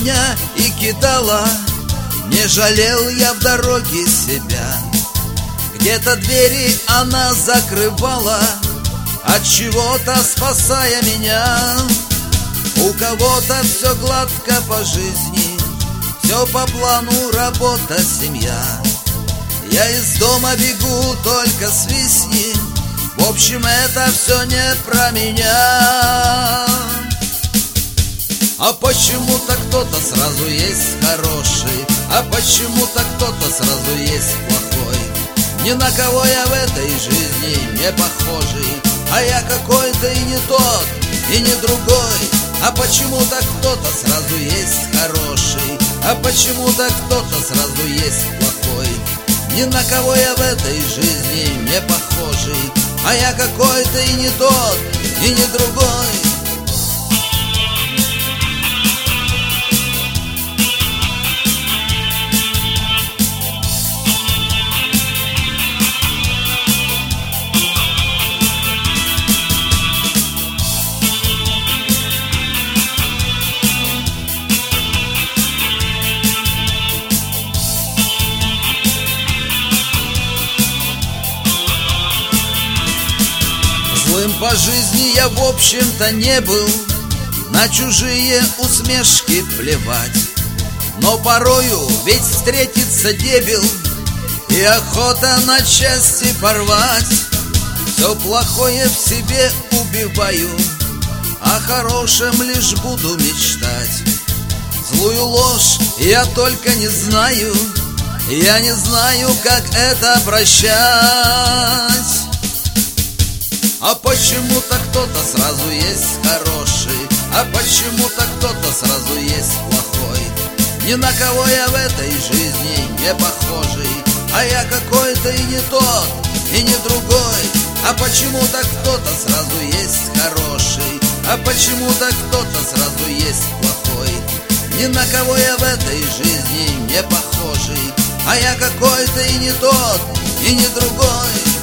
меня и кидала, не жалел я в дороге себя. Где-то двери она закрывала, от чего-то спасая меня. У кого-то все гладко по жизни, все по плану, работа, семья. Я из дома бегу, только свистни. В общем, это все не про меня. А почему-то кто-то сразу есть хороший, а почему-то кто-то сразу есть плохой. Ни на кого я в этой жизни не похожий, а я какой-то и не тот, и не другой. А почему-то кто-то сразу есть хороший, а почему-то кто-то сразу есть плохой. Ни на кого я в этой жизни не похожий, а я какой-то и не тот, и не другой. Злым по жизни я в общем-то не был, на чужие усмешки плевать. Но порою ведь встретится дебил, и охота на части порвать. Все плохое в себе убиваю, о хорошем лишь буду мечтать. Злую ложь я только не знаю, я не знаю, как это прощать. А почему-то кто-то сразу есть хороший, а почему-то кто-то сразу есть плохой. Ни на кого я в этой жизни не похожий, а я какой-то и не тот, и не другой. А почему-то кто-то сразу есть хороший, а почему-то кто-то сразу есть плохой. Ни на кого я в этой жизни не похожий, а я какой-то и не тот, и не другой.